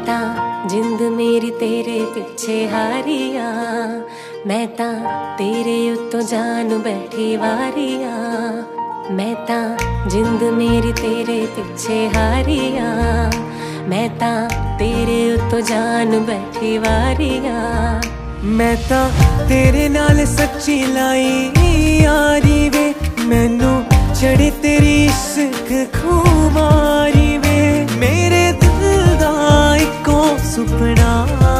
ਤਾਂ ਜਿੰਦ ਮੇਰੀ ਤੇਰੇ ਪਿੱਛੇ ਹਾਰੀਆਂ, ਮੈਂ ਤਾਂ ਤੇਰੇ ਉੱਤੋਂ ਜਾਨ ਬੈਠੀ ਵਾਰੀਆਂ। ਮੈਂ ਤਾਂ ਜਿੰਦ ਮੇਰੀ ਤੇਰੇ ਪਿੱਛੇ ਹਾਰੀਆਂ, ਮੈਂ ਤਾਂ ਤੇਰੇ ਉੱਤੋਂ ਜਾਨ ਬੈਠੀ ਵਾਰੀਆਂ। मैं तां तेरे नाल सच्ची लाई यारी वे, मैनू चढ़े तेरी इश्क खुमारी वे। मेरे दिल दा इको सुपना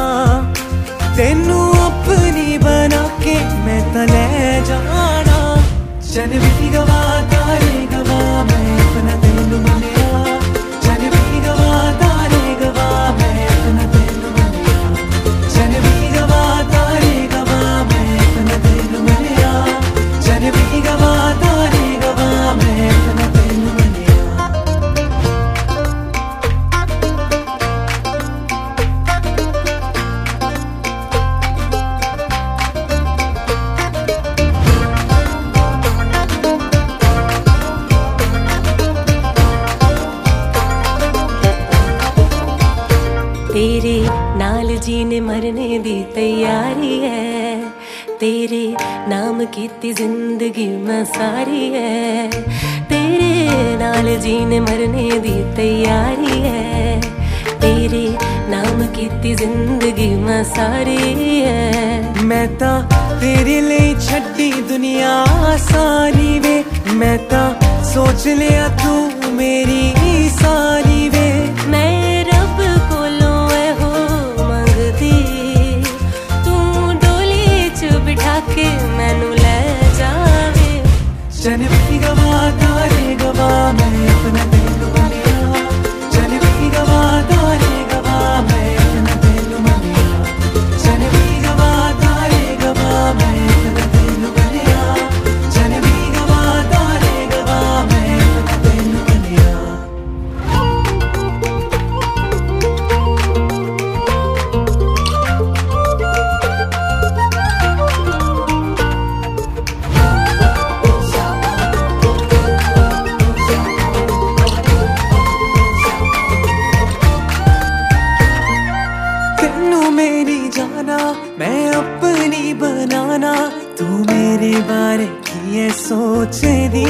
तेनू अपनी बना के मैं तां लै जाना। चल भी गवा तारे गवा मैं अपना तेनू मनिया, चल भी गवा तारे गवा मैं अपना तेनू मनिया, चल भी गवा तारे गवा मैं अपना तेनू मनिया, चल भी गवा तारे गवा मैं अपना तेनू मनिया। तेरे नाल जीने मरने दी तैयारी है, तेरे नाम कीती जिंदगी मैं सारी है। तेरे नाल जीने मरने दी तैयारी है, तेरे नाम कीती जिंदगी मैं सारी है। मैं तां तेरे लिए छड्डी दुनिया सारी वे, मैं तां सोच लिया तू मेरी सारी वे। मैं रब कोलों हो मंगदी, तू डोली च बिठा के मैनू ले जावे। चल भी गवा तारे गवा मैं अपना तेनू मनिया, चल भी गवा तारे गवा मैं अपना तेनू मनिया, चल भी गवा तारे गवा मैं अपना तेनू मनिया, चल भी गवा तारे गवा मैं अपना तेनू मनिया। मेरी जाना मैं अपनी बनाना, तू मेरे बारे की है सोचदी।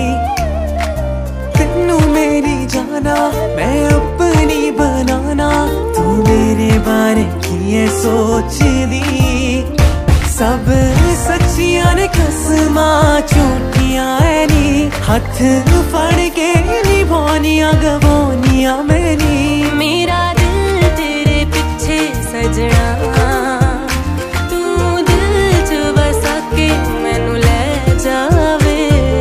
तेनू मेरी जाना मैं अपनी बनाना, तू मेरे बारे की है सोचदी। सब सच्चियां ने कसमां झूठियां है नी, हथ फड़ के निभानियां गवानियां मैनी। मेरा दिल तेरे पीछे सजना, तू दिल च बसा के मैनू ले जावे।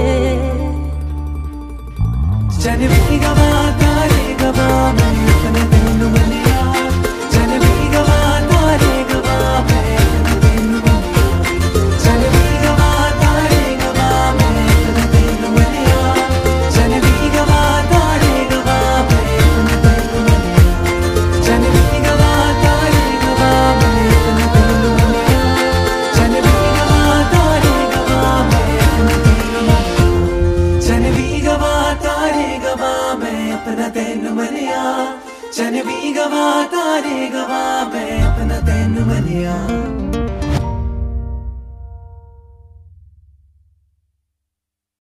चल भी गवा तारे गवा मैं अपना तेनू मनिया, चल भी गवा तारे गवा मैं अपना तेनू मनिया, चल भी गवा तारे गवा मैं अपना तेनू मनिया, चल भी गवा तारे गवा मैं अपना तेनू मनिया, चल भी गवा तारे गवा मैं अपना तेनू मनिया, चल भी गवा तारे गवा मैं अपना तेनू मनिया, चल भी गवा तारे गवा मैं अपना तेनू मनिया, चल भी गवा तारे गवा मैं अपना तेनू मनिया।